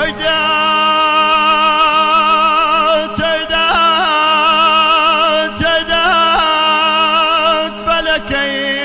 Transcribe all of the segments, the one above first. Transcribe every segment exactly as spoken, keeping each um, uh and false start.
تيدا تيدا تيدا فلكي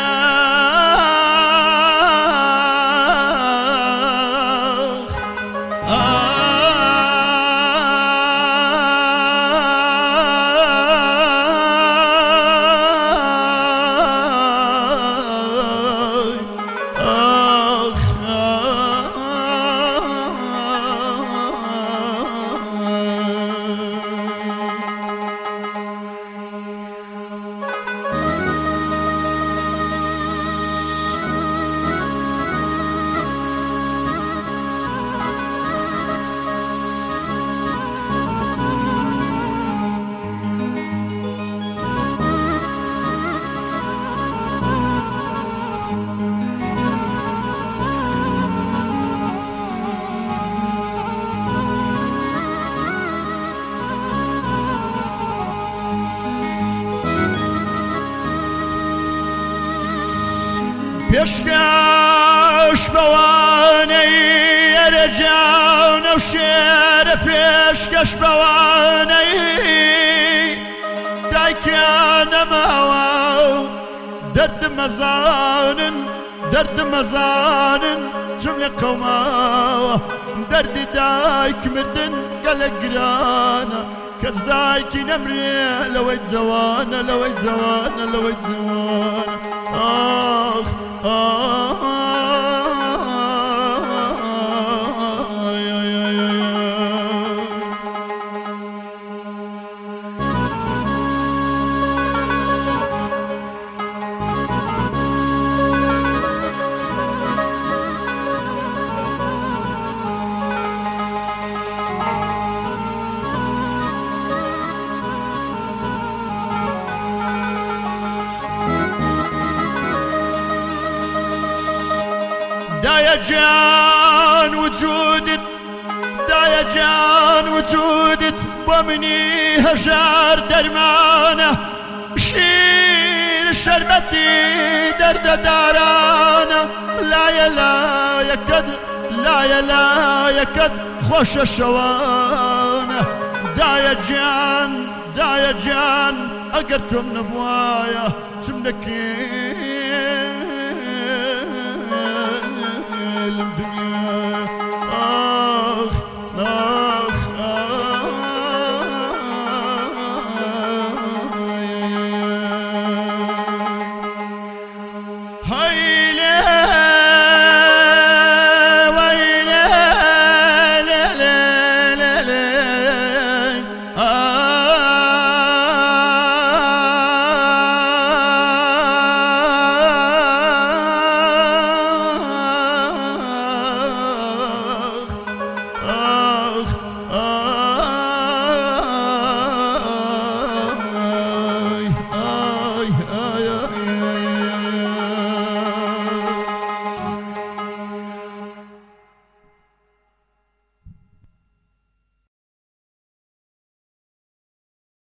پێشکەش بەوانەی ئەرەجاونە و شێرە پێشکەش بەوانەی دایکیان نەماوە و دەردمەزانن دەردمەزانن چم لە قەوماوە دەردی دایک مردن گەلە گرانە کەس دایکی نەمرێ لەوەی جەوانە لەوەی جەوانە لەوەی جەوانە ئاخ دايا جان وجودت دايا جان وجودت ومني هجار درمانه شير شربتي درد دارانه لا يا لا يكد لا يا لا يكد خوش الشوانه دايا جان دايا جان اقرتم نبوايا سمدكين